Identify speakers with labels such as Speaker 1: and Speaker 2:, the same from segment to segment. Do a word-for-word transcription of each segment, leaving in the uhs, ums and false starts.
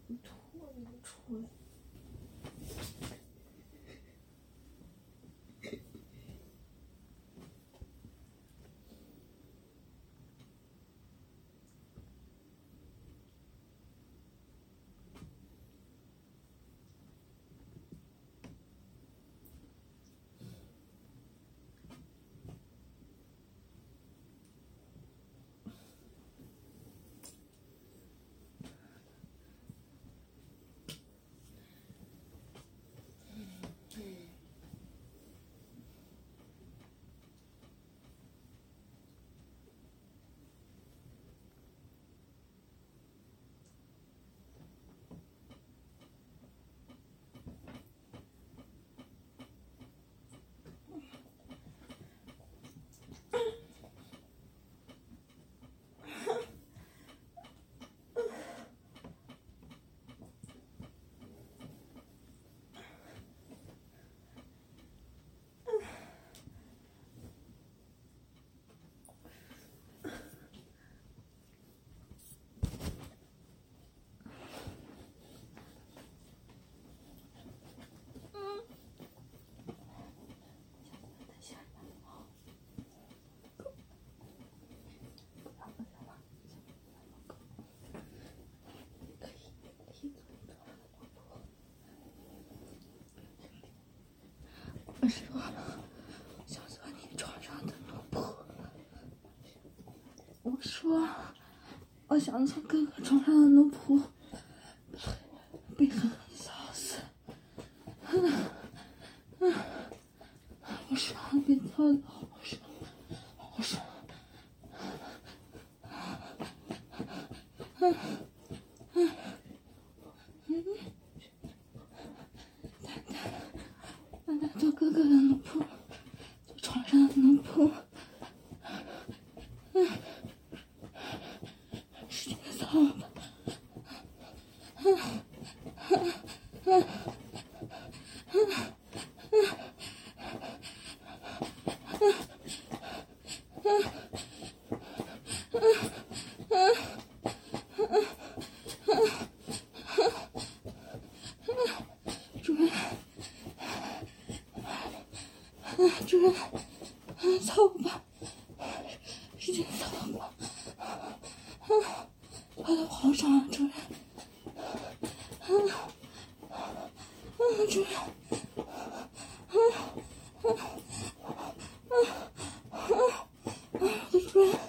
Speaker 1: 脱你出来。我说，想做你床上的奴仆。我说，我想做哥哥床上的奴仆，被狠狠烧死。嗯嗯，我说别操了，我说，我说，嗯嗯嗯，蛋蛋，蛋蛋做哥哥的奴仆，做床上的奴仆。嗯，使劲操吧。嗯嗯嗯嗯嗯。主人，主人，操吧，使劲操吧，跑到床上了，主人，主人，我的主人。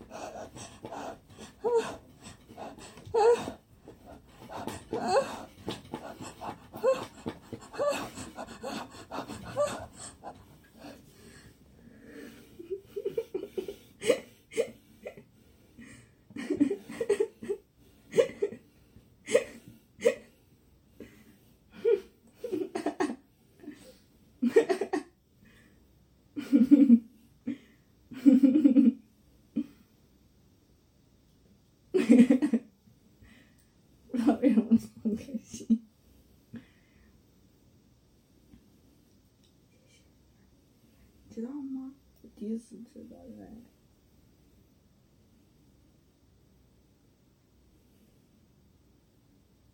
Speaker 1: 不知道为什么这么开心。知道吗？我第一次知道，原来。